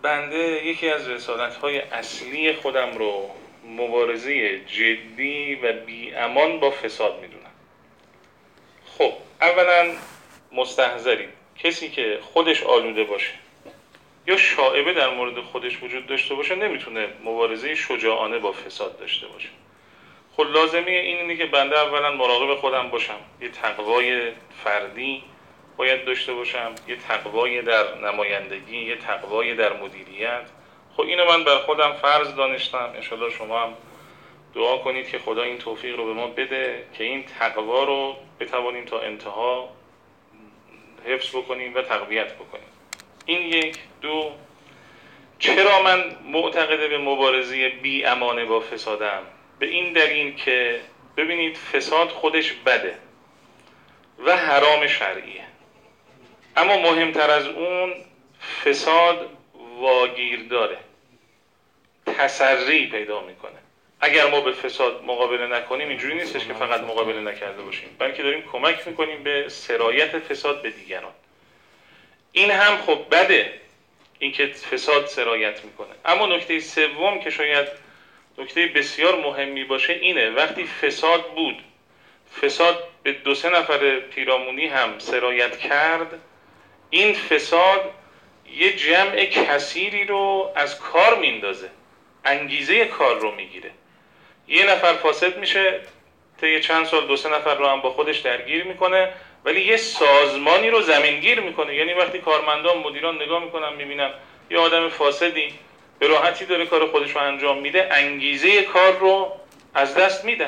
بنده یکی از رسالت‌های اصلی خودم رو مبارزه جدی و بی امان با فساد میدونم. خب اولا مستحضرید کسی که خودش آلوده باشه یا شائبه در مورد خودش وجود داشته باشه نمیتونه مبارزه شجاعانه با فساد داشته باشه. خب لازمه اینه که بنده اولا مراقب خودم باشم، یه تقوای فردی باید داشته باشم، یه تقوای در نمایندگی، یه تقوای در مدیریت. خب اینو من بر خودم فرض دانستم. انشالله شما هم دعا کنید که خدا این توفیق رو به ما بده که این تقوا رو بتوانیم تا انتها حفظ بکنیم و تقویت بکنیم. این یک. دو، چرا من معتقد به مبارزه بی امانه با فسادم؟ به این دلیل که ببینید فساد خودش بده و حرام شرعیه، اما مهمتر از اون فساد واگیر داره، تسری پیدا میکنه. اگر ما به فساد مقابله نکنیم اینجوری نیستش که فقط مقابله نکرده باشیم، بلکه داریم کمک میکنیم به سرایت فساد به دیگران. این هم خب بده، اینکه فساد سرایت میکنه. اما نکته سوم که شاید نکته بسیار مهمی باشه اینه، وقتی فساد بود، فساد به 2-3 نفر پیرامونی هم سرایت کرد، این فساد یه جمع کثیری رو از کار میندازه، انگیزه کار رو میگیره. یه نفر فاسد میشه، طی چند سال 2-3 نفر رو هم با خودش درگیر میکنه، ولی یه سازمانی رو زمینگیر میکنه. یعنی وقتی کارمندان، مدیران نگاه میکنن میبینن یه آدم فاسدی به راحتی داره کار خودش رو انجام میده، انگیزه کار رو از دست میدن.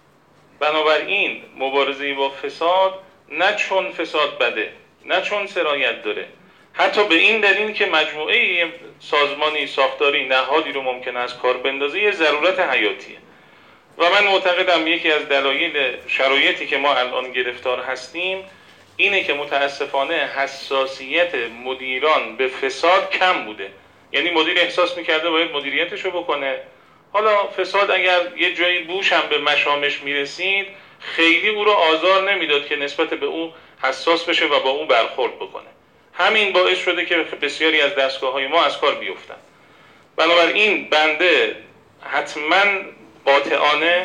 بنابراین مبارزه با فساد نه چون فساد بده، نه چون سرایت داره، حتی به این دلیل که مجموعه سازمانی، ساختاری، نهادی رو ممکنه از کار بندازه، یه ضرورت حیاتیه. و من معتقدم یکی از دلایل شرایطی که ما الان گرفتار هستیم اینه که متاسفانه حساسیت مدیران به فساد کم بوده. یعنی مدیر احساس میکرده باید مدیریتشو بکنه، حالا فساد اگر یه جایی بوش هم به مشامش میرسید خیلی او رو آزار نمیداد که نسبت به او حساس بشه و با اون برخورد بکنه. همین باعث شده که بسیاری از دستگاه‌های ما از کار بیفتن. بنابراین بنده حتما قاطعانه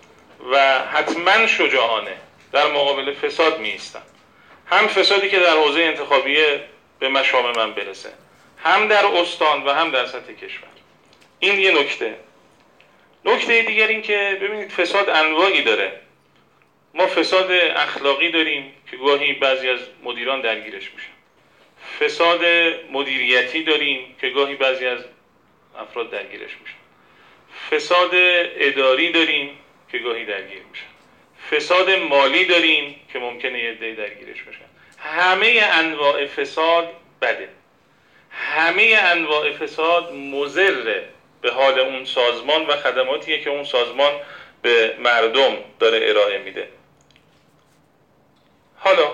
و حتما شجاعانه در مقابل فساد می ایستم. هم فسادی که در حوزه انتخابیه به مشام من برسه، هم در استان و هم در سطح کشور. این یه نکته. نکته دیگر این که ببینید فساد انواعی داره. ما فساد اخلاقی داریم که گاهی بعضی از مدیران درگیرش میشن. فساد مدیریتی داریم که گاهی بعضی از افراد درگیرش میشن. فساد اداری داریم که گاهی درگیر میشن. فساد مالی داریم که ممکنه یه عده درگیرش بشن. همه انواع فساد بده. همه انواع فساد مضر به حال اون سازمان و خدماتیه که اون سازمان به مردم داره ارائه میده. حالا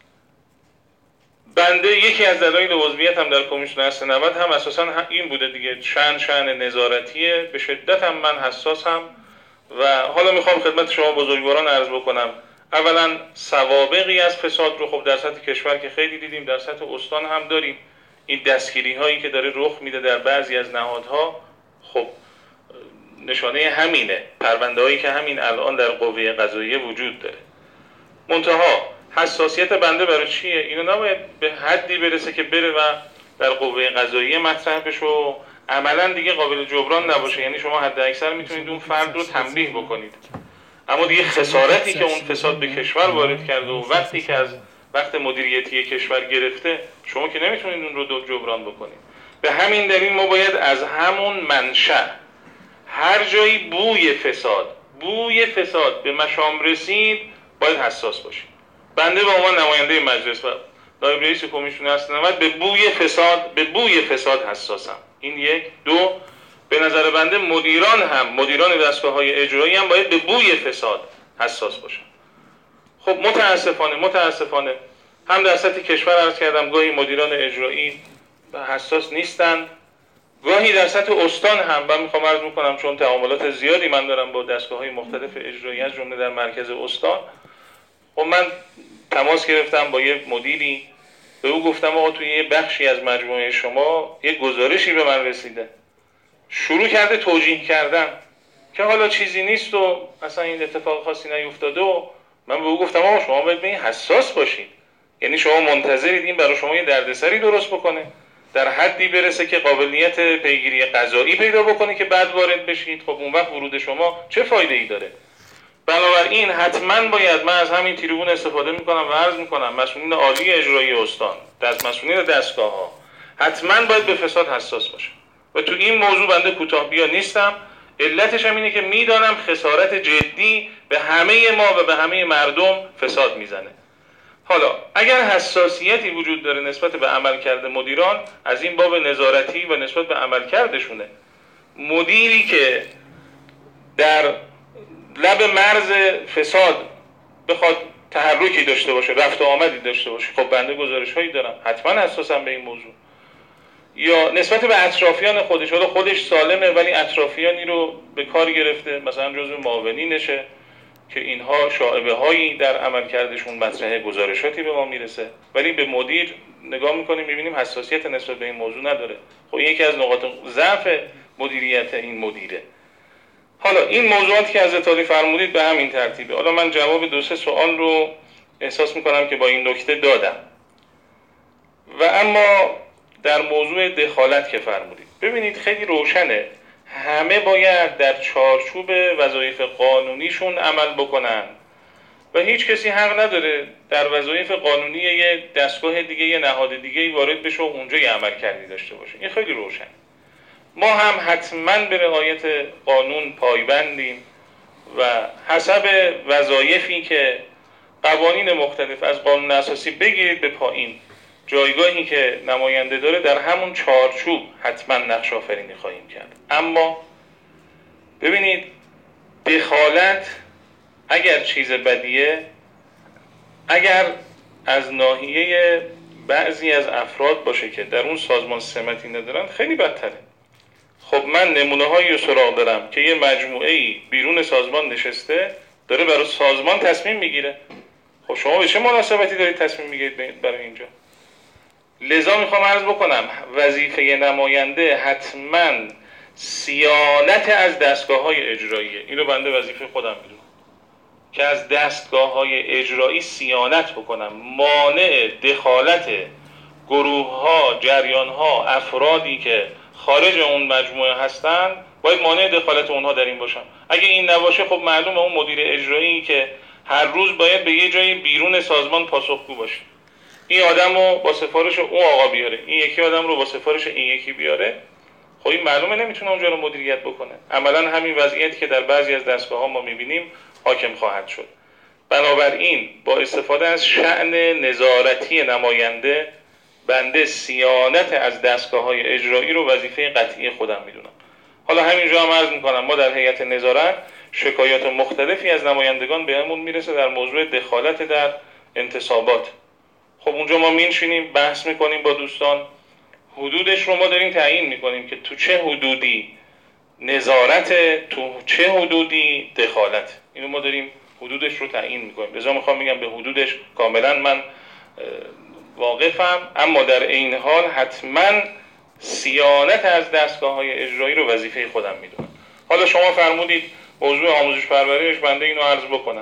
بنده یکی از دلایل عضویتم در کمیسیون هسته 90 هم اساسا این بوده دیگه، شأن نظارتیه، به شدت هم من حساسم. و حالا میخوام خدمت شما بزرگواران عرض بکنم، اولا سوابقی از فساد رو خب در سطح کشور که خیلی دیدیم، در سطح استان هم داریم. این دستگیری هایی که داره رخ میده در بعضی از نهادها خب نشانه همینه، پرونده هایی که همین الان در قوه قضاییه وجود داره. منتها حساسیت بنده برای چیه؟ اینو نباید به حدی برسه که بره و در قوه قضاییه مطرح بشه و عملا دیگه قابل جبران نباشه. یعنی شما حد اکثر میتونید اون فرد رو تنبیه بکنید، اما دیگه خسارتی که اون فساد به کشور وارد کرده و وقتی که از وقت مدیریتی کشور گرفته شما که نمیتونید اون رو جبران بکنید. به همین دلیل ما باید از همون منشأ، هر جایی بوی فساد به مشام رسید باید حساس باشیم. بنده به عنوان نماینده مجلس و نایب رئیس کمیسیون هسته 90 به بوی فساد حساسم. این یک. دو، به نظر بنده مدیران دستگاه‌های اجرایی هم باید به بوی فساد حساس باشن. خب متاسفانه هم در سطح کشور عرض کردم گاهی مدیران اجرایی حساس نیستند، گاهی در سطح استان هم. من میخوام عرض میکنم چون تعاملات زیادی من دارم با دستگاه‌های مختلف اجرایی از جمله در مرکز استان، و من تماس گرفتم با یه مدیری به او گفتم آقا توی یه بخشی از مجموعه شما یه گزارشی به من رسیده، شروع کرده توجیه کردن که حالا چیزی نیست و اصلا این اتفاق خاصی نیفتاده، و من به او گفتم آقا شما باید به این حساس باشید، یعنی شما منتظرید این برای شما یه دردسری درست بکنه، در حدی برسه که قابلیت پیگیری قضایی پیدا بکنه که بعد وارد بشید. خب اون وقت ورود شما چه فایده ای داره؟ بنابراین حتما باید، من از همین تریبون استفاده میکنم و عرض میکنم مسئولین عالی اجرایی استان، مسئولین دستگاه ها حتما باید به فساد حساس باشه و تو این موضوع بنده کوتاه بیا نیستم. علتش هم اینه که میدانم خسارت جدی به همه ما و به همه مردم فساد میزنه. حالا اگر حساسیتی وجود داره نسبت به عملکرد مدیران، از این باب نظارتی و نسبت به عملکردشونه، مدیری که در لب مرز فساد بخواد تحرکی داشته باشه، رفت و آمدی داشته باشه، خب بنده گزارش هایی دارم، حتما حساسم به این موضوع. یا نسبت به اطرافیان خودش، حالا خودش سالمه ولی اطرافیانی رو به کار گرفته، مثلا جزو معاونینشه که اینها شائبه هایی در عملکردشون مطرحه، گزارشاتی به ما میرسه، ولی به مدیر نگاه میکنیم میبینیم حساسیت نسبت به این موضوع نداره. خب یکی از نقاط ضعف مدیریت این مدیره. حالا این موضوعاتی که حضرت عالی فرمودید به همین ترتیبه. حالا من جواب 2-3 سوال رو احساس میکنم که با این نکته دادم. و اما در موضوع دخالت که فرمودید، ببینید خیلی روشنه، همه باید در چارچوب وظایف قانونیشون عمل بکنن و هیچ کسی حق نداره در وظایف قانونی یه دستگاه دیگه، یه نهاد دیگه وارد بشه و اونجا یه عمل کردی داشته باشه. این خیلی روشنه. ما هم حتما به رعایت قانون پایبندیم و حسب وظایفی که قوانین مختلف از قانون اساسی بگیرید به پایین، جایگاهی که نماینده داره در همون چارچوب حتما نقش آفرینی خواهیم کرد. اما ببینید دخالت اگر چیز بدیه، اگر از ناحیه بعضی از افراد باشه که در اون سازمان سمتی ندارن، خیلی بدتره. خب من نمونه هایی رو سراغ دارم که یه مجموعه‌ای بیرون سازمان نشسته داره برای سازمان تصمیم میگیره. خب شما به چه مناسبتی دارید تصمیم میگیرید برای اینجا؟ لذا میخوام عرض بکنم وظیفه نماینده حتما صیانت از دستگاه‌های اجراییه. اینو بنده وظیفه خودم میدونم که از دستگاه‌های اجرایی صیانت بکنم، مانع دخالت گروه‌ها، جریان‌ها، افرادی که خارج اون مجموعه هستن، باید مانع دخالت اونها در این باشم. اگه این نباشه خب معلومه اون مدیر اجرایی که هر روز باید به یه جایی بیرون سازمان پاسخگو باشه، این آدم رو با سفارش اون آقا بیاره، این یکی آدم رو با سفارش این یکی بیاره، خب این معلومه نمیتونه اونجا رو مدیریت بکنه. عملا همین وضعیتی که در بعضی از دستگاه‌ها ما میبینیم حاکم خواهد شد. بنابراین با استفاده از شأن نظارتی نماینده، بنده صیانت از دستگاه‌های اجرایی رو وظیفه قطعی خودم میدونم. حالا همینجا هم عرض میکنم ما در هیئت نظارت شکایات مختلفی از نمایندگان بهمون میرسه در موضوع دخالت در انتصابات. خب اونجا ما میشینیم بحث میکنیم با دوستان، حدودش رو ما داریم تعیین میکنیم که تو چه حدودی نظارت، تو چه حدودی دخالت، اینو ما داریم حدودش رو تعیین میکنیم. لذا میخوام بگم به حدودش کاملا من واقفم، اما در این حال حتما صیانت از دستگاه‌های اجرایی رو وظیفه خودم میدونم. حالا شما فرمودید موضوع آموزش پرورش، بنده اینو عرض بکنم.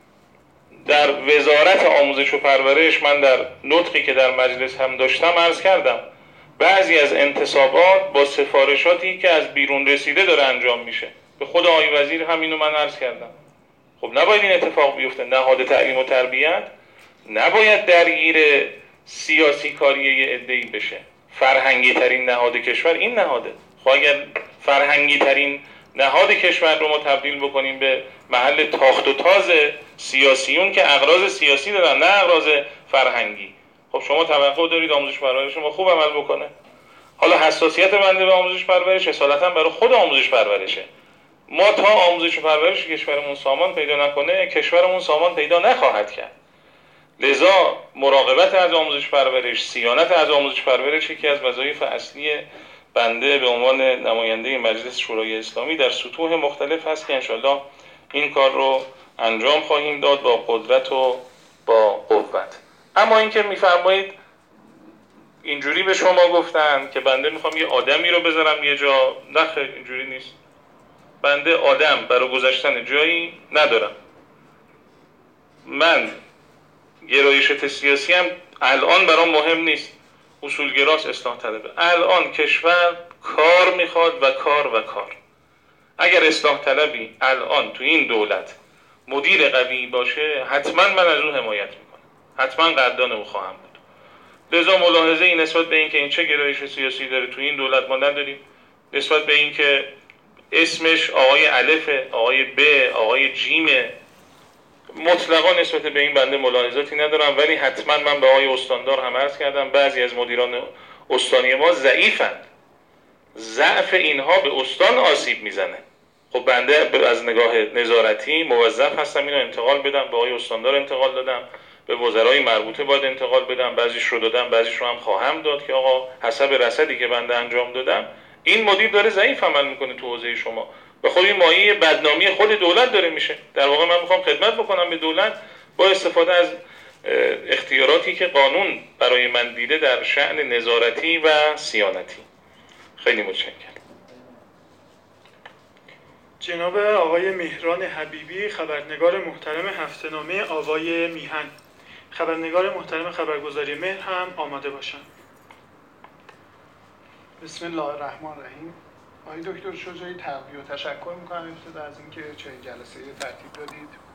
در وزارت آموزش و پرورش من در نطقی که در مجلس هم داشتم عرض کردم بعضی از انتصابات با سفارشاتی که از بیرون رسیده داره انجام میشه. به خود آقای وزیر هم اینو من عرض کردم. خب نباید این اتفاق بیفته. نهاد تعلیم و تربیت نباید درگیر سیاسی کاری یه عده‌ای بشه. فرهنگی ترین نهاد کشور این نهاده. خب اگر فرهنگی ترین نهاد کشور رو ما تبدیل بکنیم به محل تاخت و تاز سیاسیون که اغراض سیاسی دارن نه اغراض فرهنگی، خب شما توقع دارید آموزش پرورش ما خوب عمل بکنه؟ حالا حساسیت بنده به آموزش پرورش اصالتا برای خود آموزش پرورشه. ما تا آموزش پرورش کشورمون سامان پیدا نکنه، کشورمون سامان پیدا نخواهد کرد. لذا مراقبت از آموزش پرورش، صیانت از آموزش پرورش یکی از وظایف اصلی بنده به عنوان نماینده مجلس شورای اسلامی در سطوح مختلف هست که انشالله این کار رو انجام خواهیم داد با قدرت و با قوت. اما اینکه میفرمایید اینجوری به شما گفتن که بنده میخوام یه آدمی رو بذارم یه جا. نه خیر، اینجوری نیست. بنده آدم برای گذاشتن جایی ندارم. من گرایشات سیاسی هم الان برام مهم نیست. اصولگراست، اصلاح طلبه. الان کشور کار میخواد و کار. اگر اصلاح طلبی الان تو این دولت مدیر قوی باشه، حتما من از اون حمایت میکنم، حتما قدردان او خواهم بود. لذا ملاحظه این نسبت به این که این چه گرایش سیاسی داره تو این دولت ما نداریم. نسبت به این که اسمش آقای الفه، آقای ب، آقای جیمه، مطلقا نسبت به این بنده ملاحظاتی ندارم. ولی حتما من به آقای استاندار هم عرض کردم بعضی از مدیران استانی ما ضعیفند. ضعف اینها به استان آسیب میزنه. خب بنده از نگاه نظارتی موظف هستم اینو انتقال بدم، به آقای استاندار انتقال دادم، به وزرای مربوطه باید انتقال بدم، بعضیش رو دادم، بعضیش رو هم خواهم داد که آقا حسب رصدی که بنده انجام دادم این مدیر داره ضعیف عمل میکنه تو حوزه شما. به خود این مایه بدنامی خود دولت داره میشه. در واقع من میخوام خدمت بکنم به دولت با استفاده از اختیاراتی که قانون برای من دیده در شأن نظارتی و صیانتی. خیلی متشکرم. جناب آقای مهران حبیبی، خبرنگار محترم هفته‌نامه آوای میهن. خبرنگار محترم خبرگزاری مهر هم آماده باشند. بسم الله الرحمن الرحیم. آقای دکتر شجاعی، تقدیر و تشکر میکنم ابتدا از اینکه چنین جلسه‌ای ترتیب دادید.